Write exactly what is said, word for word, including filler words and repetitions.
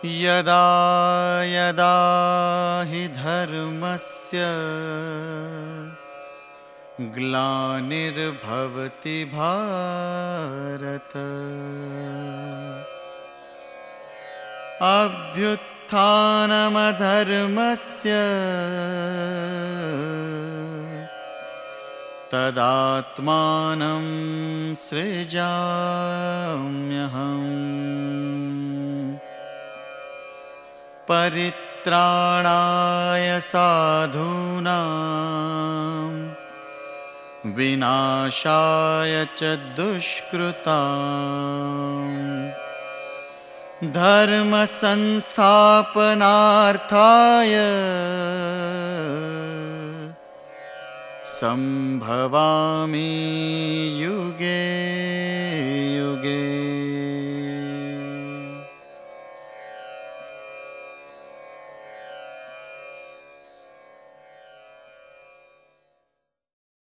यदा यदा हि धर्मस्य ग्लानिर्भवति भारत अभ्युत्थानमधर्मस्य तदात्मानं सृजाम्यहम् परित्राणाय साधूनां विनाशाय च दुष्कृतां धर्म संस्थापनार्थाय संभवामि युगे